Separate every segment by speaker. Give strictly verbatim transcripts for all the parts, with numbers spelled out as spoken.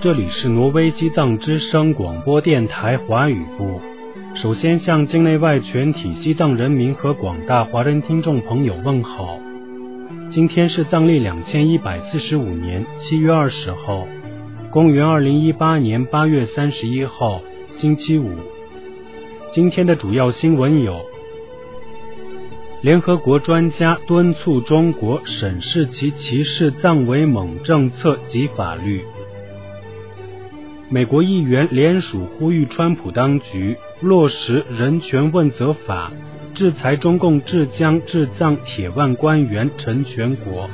Speaker 1: 这里是挪威西藏之声广播电台华语部。首先向境内外全体西藏人民和广大华人听众朋友问好。今天是藏历两千一百四十五年七月二十号，公元二零一八年八月三十一号，星期五。今天的主要新闻有：联合国专家敦促中国审视其歧视藏维蒙政策及法律；美国议员联署呼吁川普当局落实人权问责法，制裁中共治疆治藏铁腕官员陈全国。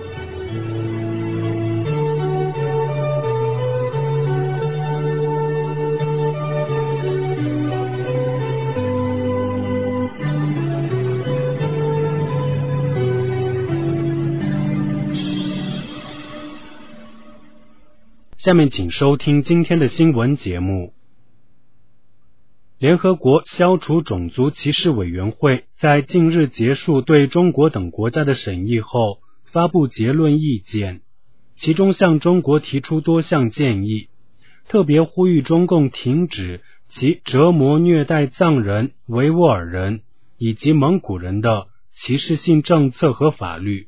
Speaker 1: 下面请收听今天的新闻节目。联合国消除种族歧视委员会在近日结束对中国等国家的审议后，发布结论意见，其中向中国提出多项建议，特别呼吁中共停止其折磨虐待藏人、维吾尔人以及蒙古人的歧视性政策和法律。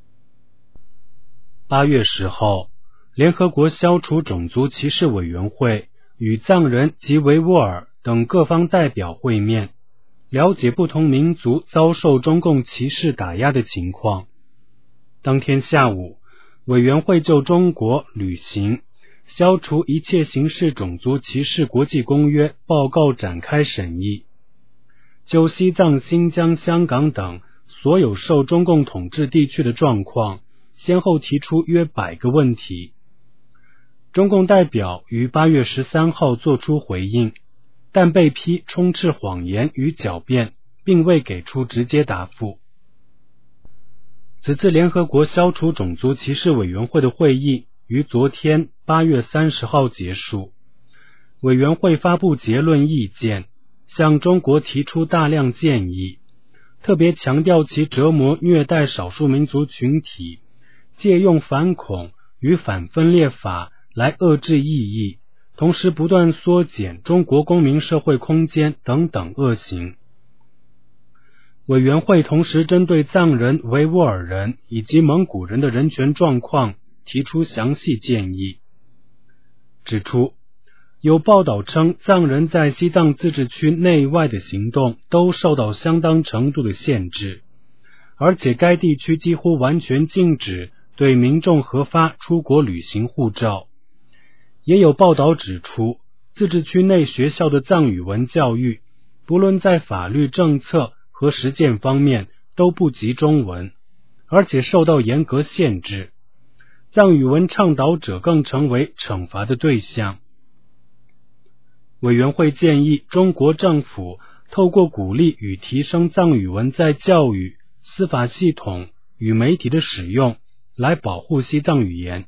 Speaker 1: 八月十号，联合国消除种族歧视委员会与藏人及维吾尔等各方代表会面，了解不同民族遭受中共歧视打压的情况。当天下午，委员会就中国履行消除一切形式种族歧视国际公约报告展开审议，就西藏、新疆、香港等所有受中共统治地区的状况，先后提出约百个问题。中共代表于八月十三号作出回应，但被批充斥谎言与狡辩，并未给出直接答复。此次联合国消除种族歧视委员会的会议于昨天八月三十号结束。委员会发布结论意见，向中国提出大量建议，特别强调其折磨虐待少数民族群体，借用反恐与反分裂法来遏制异议，同时不断缩减中国公民社会空间等等恶行。委员会同时针对藏人、维吾尔人以及蒙古人的人权状况提出详细建议，指出有报道称藏人在西藏自治区内外的行动都受到相当程度的限制，而且该地区几乎完全禁止对民众核发出国旅行护照。也有报道指出，自治区内学校的藏语文教育，不论在法律政策和实践方面都不及中文，而且受到严格限制，藏语文倡导者更成为惩罚的对象。委员会建议中国政府透过鼓励与提升藏语文在教育、司法系统与媒体的使用，来保护西藏语言。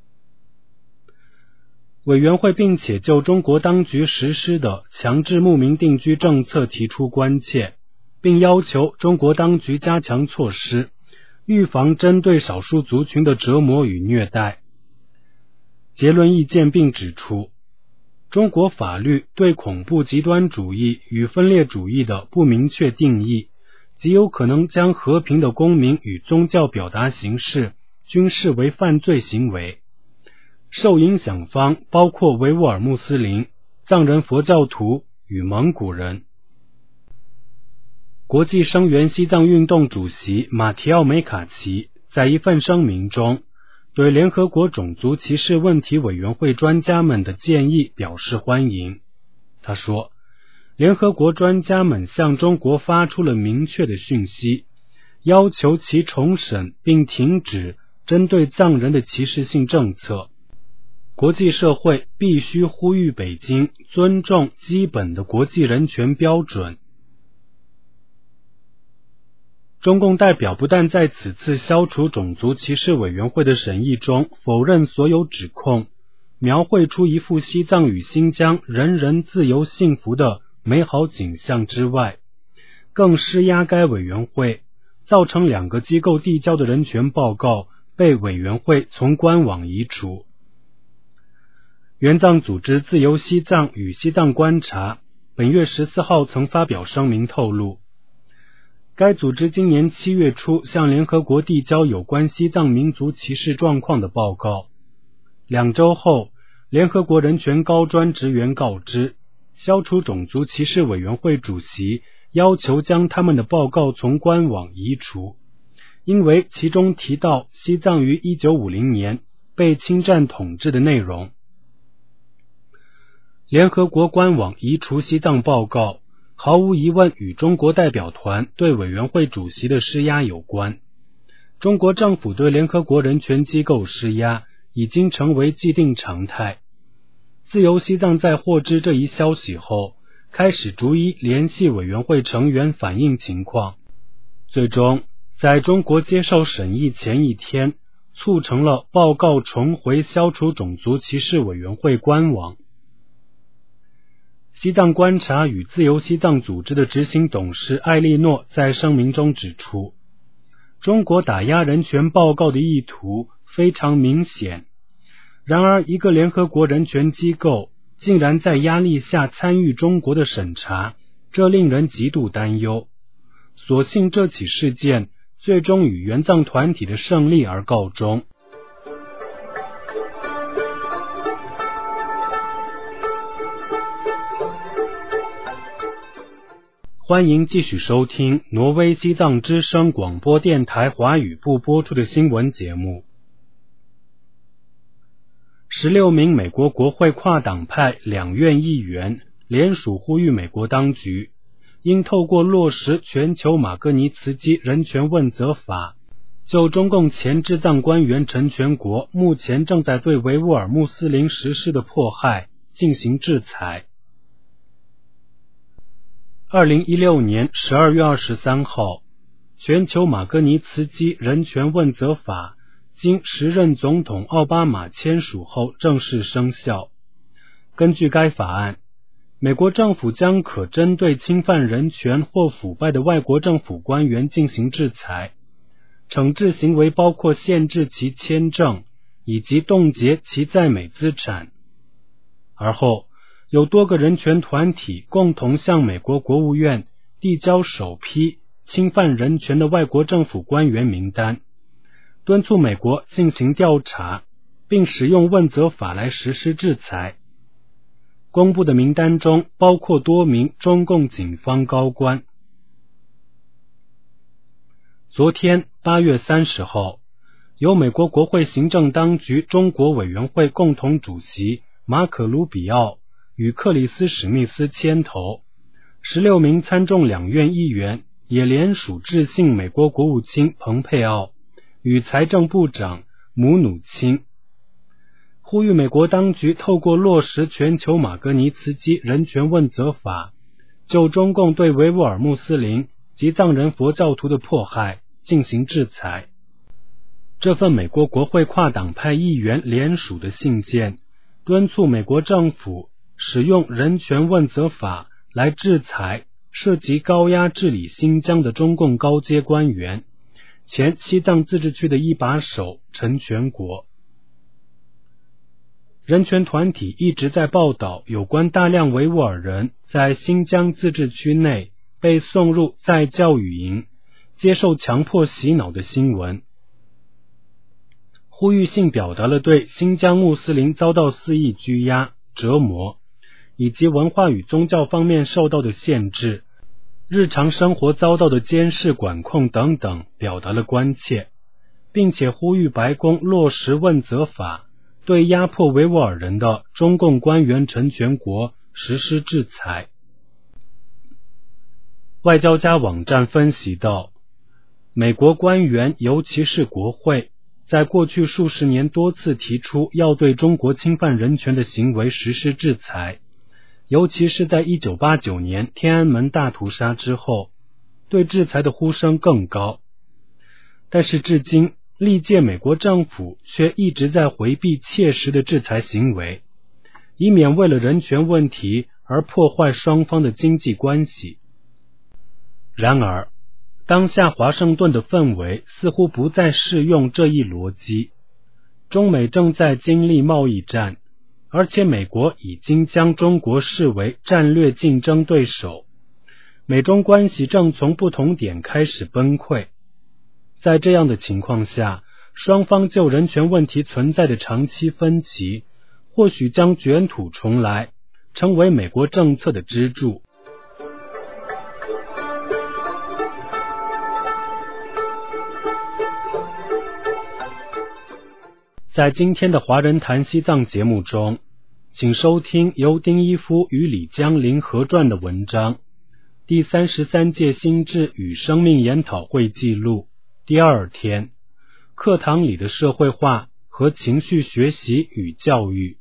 Speaker 1: 委员会并且就中国当局实施的强制牧民定居政策提出关切，并要求中国当局加强措施，预防针对少数族群的折磨与虐待。结论意见并指出，中国法律对恐怖极端主义与分裂主义的不明确定义，极有可能将和平的公民与宗教表达形式均视为犯罪行为。受影响方包括维吾尔穆斯林、藏人佛教徒与蒙古人。国际声援西藏运动主席马提奥梅卡奇在一份声明中，对联合国种族歧视问题委员会专家们的建议表示欢迎。他说，联合国专家们向中国发出了明确的讯息，要求其重审并停止针对藏人的歧视性政策。国际社会必须呼吁北京尊重基本的国际人权标准。中共代表不但在此次消除种族歧视委员会的审议中否认所有指控，描绘出一幅西藏与新疆人人自由幸福的美好景象之外，更施压该委员会，造成两个机构递交的人权报告被委员会从官网移除。 援藏组织自由西藏与西藏观察本月十四号曾发表声明透露，该组织今年七月初向联合国递交有关西藏民族歧视状况的报告。两周后，联合国人权高专职员告知，消除种族歧视委员会主席要求将他们的报告从官网移除，因为其中提到西藏于一九五零年被侵占统治的内容。联合国官网移除西藏报告，毫无疑问与中国代表团对委员会主席的施压有关。中国政府对联合国人权机构施压已经成为既定常态。自由西藏在获知这一消息后，开始逐一联系委员会成员反映情况，最终在中国接受审议前一天，促成了报告重回消除种族歧视委员会官网。西藏观察与自由西藏组织的执行董事艾莉诺在声明中指出，中国打压人权报告的意图非常明显，然而一个联合国人权机构竟然在压力下参与中国的审查，这令人极度担忧。所幸这起事件最终以援藏团体的胜利而告终。欢迎继续收听挪威西藏之声广播电台华语部播出的新闻节目。十六名美国国会跨党派两院议员联署呼吁美国当局应透过落实全球马格尼茨基人权问责法，就中共前治藏官员陈全国目前正在对维吾尔穆斯林实施的迫害进行制裁。二零一六年十二月二十三号，全球马格尼茨基人权问责法经时任总统奥巴马签署后正式生效。根据该法案，美国政府将可针对侵犯人权或腐败的外国政府官员进行制裁，惩治行为包括限制其签证以及冻结其在美资产。而后有多个人权团体共同向美国国务院递交首批侵犯人权的外国政府官员名单，敦促美国进行调查，并使用问责法来实施制裁。公布的名单中包括多名中共警方高官。昨天八月三十号，由美国国会行政当局中国委员会共同主席马可·卢比奥与克里斯·史密斯牵头，十六名参众两院议员也联署致信美国国务卿蓬佩奥与财政部长姆努钦，呼吁美国当局透过落实全球马格尼茨基人权问责法，就中共对维吾尔穆斯林及藏人佛教徒的迫害进行制裁。这份美国国会跨党派议员联署的信件，敦促美国政府使用人权问责法来制裁涉及高压治理新疆的中共高阶官员，前西藏自治区的一把手陈全国。人权团体一直在报道有关大量维吾尔人在新疆自治区内被送入再教育营，接受强迫洗脑的新闻。呼吁信表达了对新疆穆斯林遭到肆意拘押、折磨，以及文化与宗教方面受到的限制、日常生活遭到的监视管控等等表达了关切，并且呼吁白宫落实问责法，对压迫维吾尔人的中共官员陈全国实施制裁。外交家网站分析道，美国官员尤其是国会在过去数十年多次提出要对中国侵犯人权的行为实施制裁，尤其是在一九八九年天安门大屠杀之后，对制裁的呼声更高。但是至今历届美国政府却一直在回避切实的制裁行为，以免为了人权问题而破坏双方的经济关系。然而当下华盛顿的氛围似乎不再适用这一逻辑。中美正在经历贸易战， 而且美国已经将中国视为战略竞争对手，美中关系正从不同点开始崩溃。在这样的情况下，双方就人权问题存在的长期分歧，或许将卷土重来，成为美国政策的支柱。在今天的华人谈西藏节目中，请收听由丁一夫与李江林合撰的文章，第三十三届心智与生命研讨会记录第二天，课堂里的社会化和情绪学习与教育。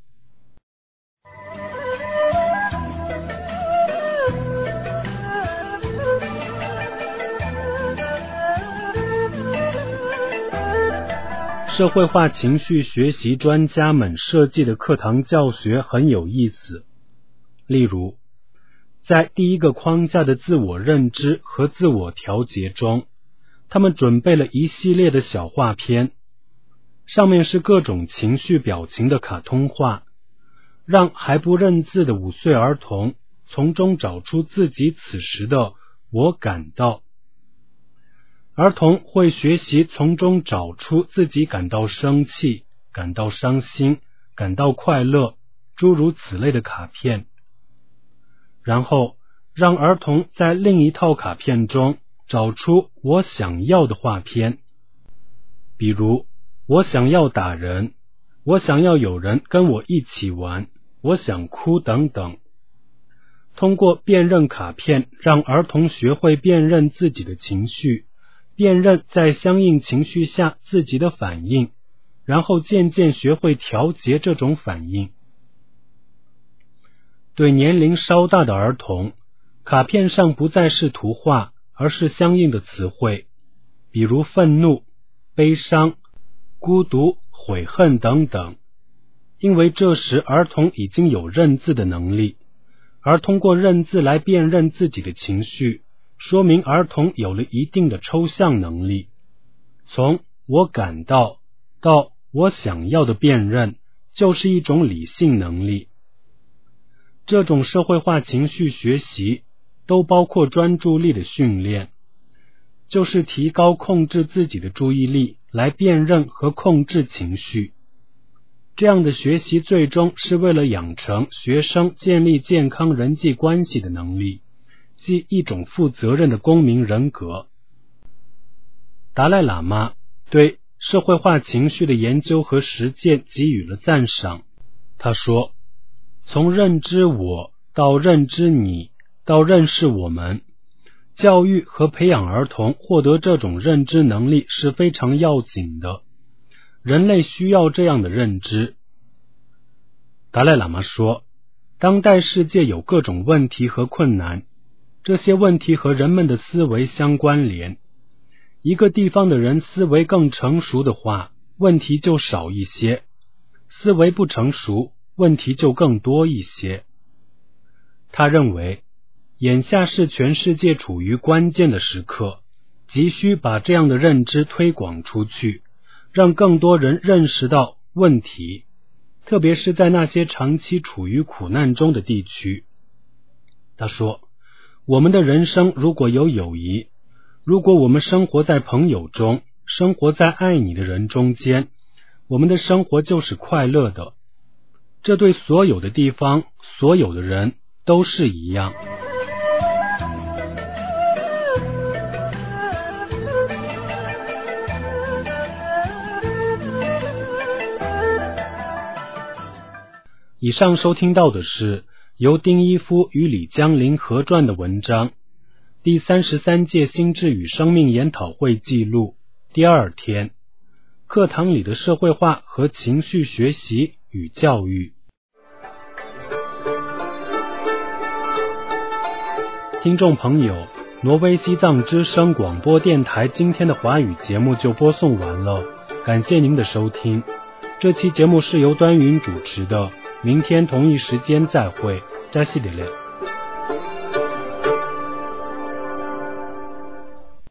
Speaker 1: 社会化情绪学习专家们设计的课堂教学很有意思。例如，在第一个框架的自我认知和自我调节中，他们准备了一系列的小画片，上面是各种情绪表情的卡通画，让还不认字的五岁儿童从中找出自己此时的我感到。儿童会学习从中找出自己感到生气、感到伤心、感到快乐，诸如此类的卡片，然后让儿童在另一套卡片中找出我想要的画片，比如我想要打人，我想要有人跟我一起玩，我想哭等等。通过辨认卡片，让儿童学会辨认自己的情绪，辨认在相应情绪下自己的反应，然后渐渐学会调节这种反应。对年龄稍大的儿童，卡片上不再是图画，而是相应的词汇，比如愤怒、悲伤、孤独、悔恨等等。因为这时儿童已经有认字的能力，而通过认字来辨认自己的情绪，说明儿童有了一定的抽象能力。从我感到到我想要的辨认，就是一种理性能力。这种社会化情绪学习都包括专注力的训练，就是提高控制自己的注意力，来辨认和控制情绪。这样的学习最终是为了养成学生建立健康人际关系的能力，即一种负责任的公民人格。达赖喇嘛对社会化情绪的研究和实践给予了赞赏。他说，从认知我到认知你到认识我们，教育和培养儿童获得这种认知能力是非常要紧的。人类需要这样的认知。达赖喇嘛说，当代世界有各种问题和困难，这些问题和人们的思维相关联。一个地方的人思维更成熟的话，问题就少一些；思维不成熟，问题就更多一些。他认为，眼下是全世界处于关键的时刻，急需把这样的认知推广出去，让更多人认识到问题，特别是在那些长期处于苦难中的地区。他说，我们的人生如果有友谊，如果我们生活在朋友中，生活在爱你的人中间，我们的生活就是快乐的。这对所有的地方，所有的人都是一样。以上收听到的是由丁一夫与李江林合撰的文章，第三十三届心智与生命研讨会记录第二天，课堂里的社会化和情绪学习与教育。听众朋友，挪威西藏之声广播电台今天的华语节目就播送完了，感谢您的收听。这期节目是由端云主持的，明天同一时间再会，扎西里勒。